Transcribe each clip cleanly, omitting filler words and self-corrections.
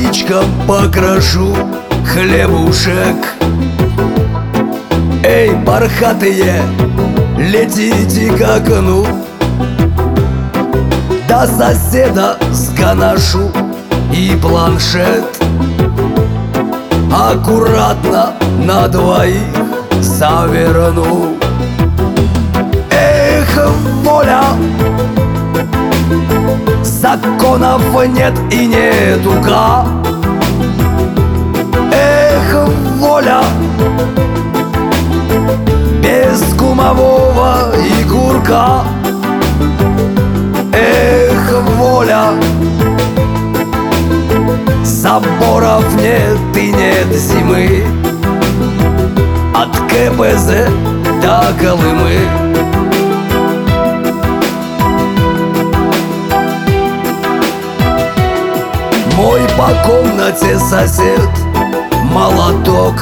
птичкам покрошу хлебушек. Эй, бархатые, летите к окну, до соседа сгоношу и планшет. Аккуратно на двоих заверну. Эх, воля, законов нет и нету-ка. Эх, воля, без кумового и курка. Эх, воля, заборов нет и нет зимы, от КПЗ до Колымы. Мой по комнате сосед молоток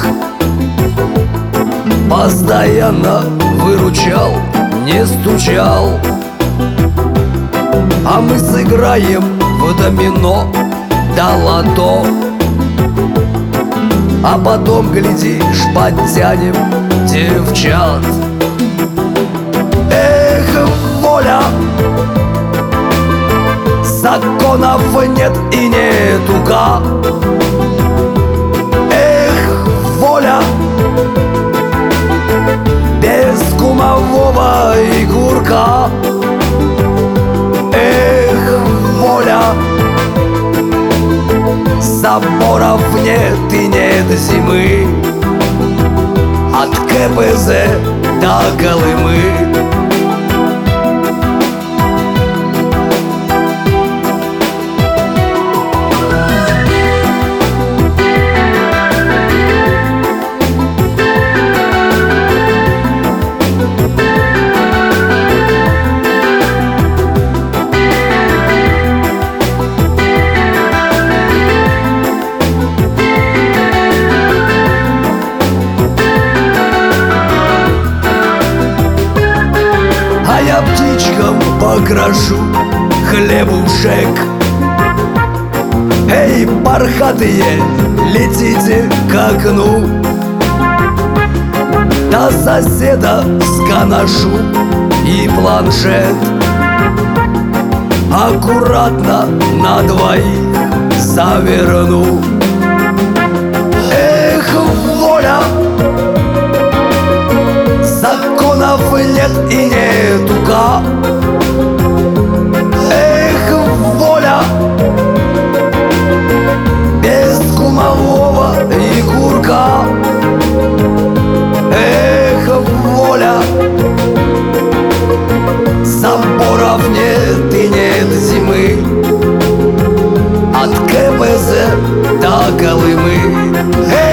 постоянно выручал, не стучал. А мы сыграем в домино да лото, а потом, глядишь, подтянем девчат. Эх, воля, законов нет и нету-ка. Эх, воля, без кумового и курка. Эх, воля, заборов нет и нет зимы, от КПЗ до Колымы. А я птичкам покрошу хлебушек. Эй, бархатые, летите к окну, до соседа сгоношу и планшет. Аккуратно на двоих заверну. Эх, воля, законов нет и нету-ка. Эх, воля, без кумового и курка. Эх, воля, заборов нет и нет зимы, от КПЗ до Колымы.